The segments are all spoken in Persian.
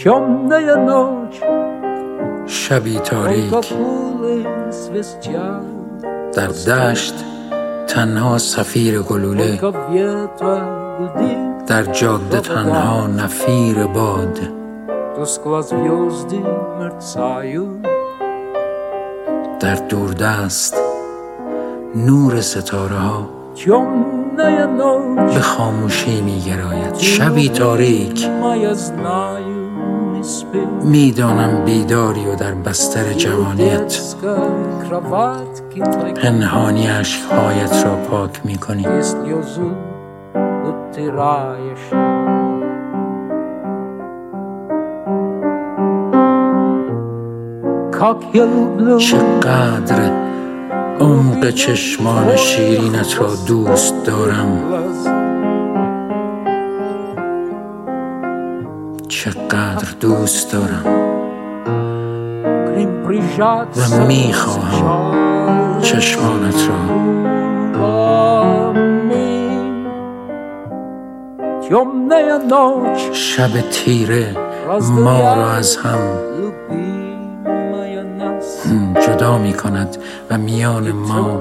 Темная ночь, شبی تاریک در دشت تنها صفیر گلوله، در جاده تنها نفیر باد. در دوردست نور ستاره ها به خاموشی می گراید. شبی تاریک، میدانم بیداری و در بستر جوانیت پنهانی عشقهایت را پاک می کنی. چقدر عمق چشمان شیرینت را دوست دارم، چقدر دوست دارم و میخواهم چشمانت را. شب تیره ما را از هم جدا می کند و میان ما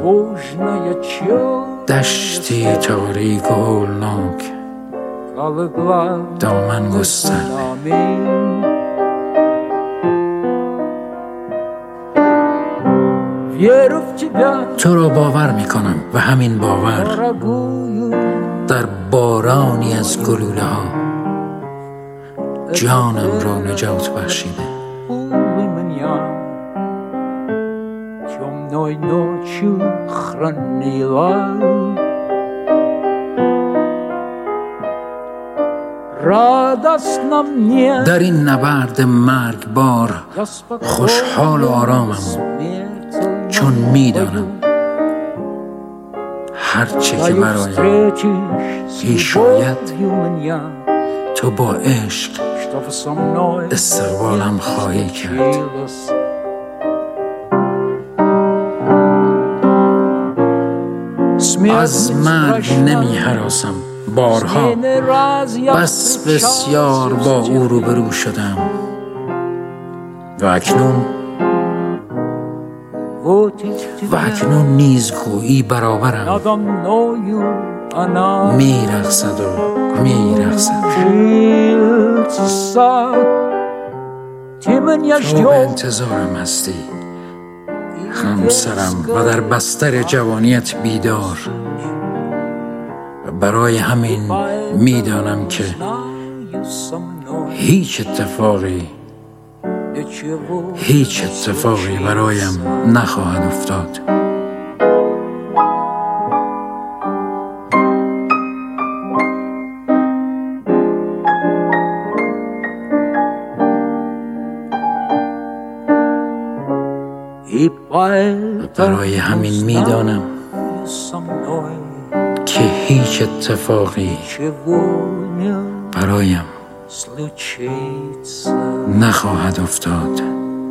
دشتی تاریک و هولناک دامن گسترده. تو را باور می کنم و همین باور در بارانی از گلوله ها جانم را نجات بخشیده. در این نبرد مرگبار خوشحال و آرامم، چون میدانم هرچه که برایم پیش آید تو با عشق استقبالم خواهی کرد. از مرگ نمی هراسم، بارها بس بسیار با او روبرو شدم و اکنون نیز گویی برابرم. میرقصد و میرقصد. تو به انتظارم هستی همسرم و در بستر جوانیت بیدار. برای همین میدانم که هیچ اتفاقی برایم نخواهد افتاد. برای همین میدانم که هیچ اتفاقی برایم نخواهد افتاد.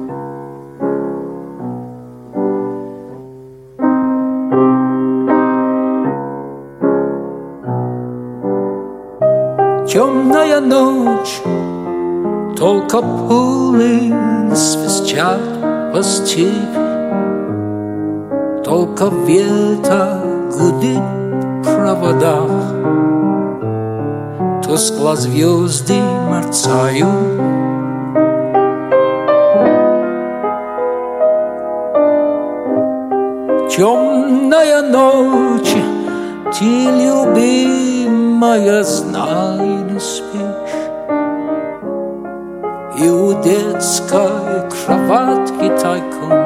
Темная ночь, только пули свистят по степи, только ветер гудит в проводах, тускло звезды мерцают. Темная ночь, ты, любимая, знай, не спишь, и у детской кроватки тайком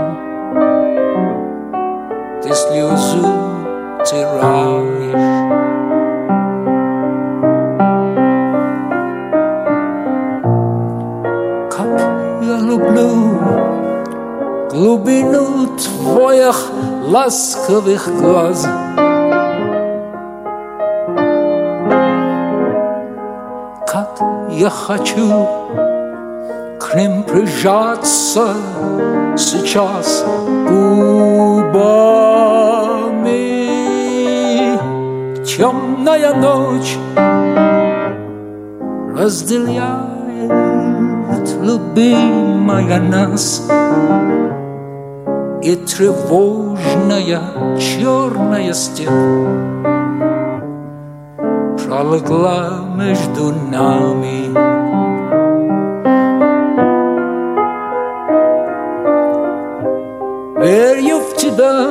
ты слезу утираешь. Как я люблю глубину твоих ласковых глаз, как я хочу к ним прижаться сейчас губами. Темная ночь разделяет вот, любимая, нас, и тревожная черная степь пролегла между нами. Верю в тебя,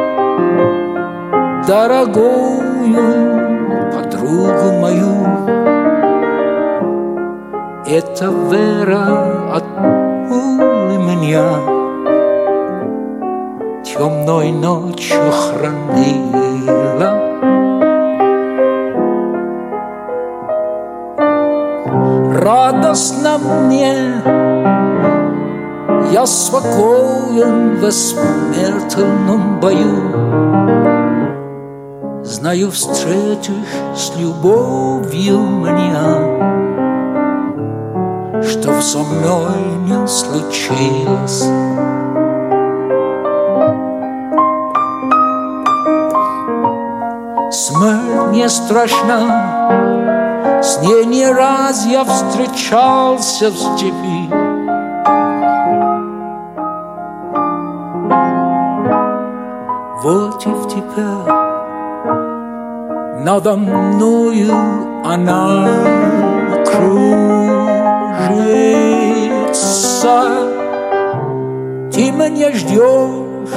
дорогую подругу мою. Эта вера от меня темной ночью хранила. Радостно мне, я спокоен в смертельном бою. Знаю, встретишь с любовью меня, что со мной не случилось. Смерть не страшна, с ней не раз я встречался в степи. Вот и в тебя надо мною она кружится. Ты меня ждешь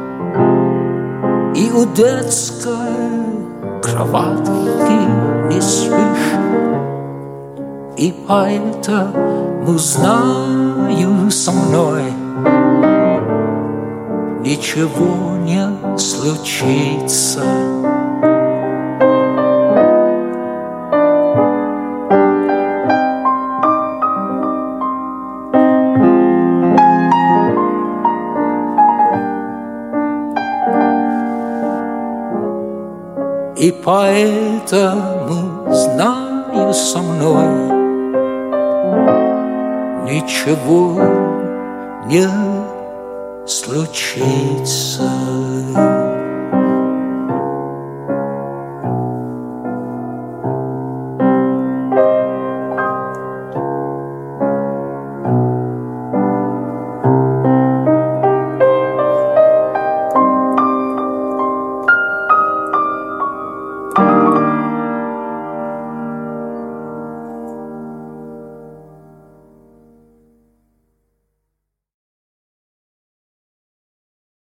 и у детской кроватки не спишь, и поэтому знаю, со мной ничего не случится. И поэтому знаю, со мной ничего не случится.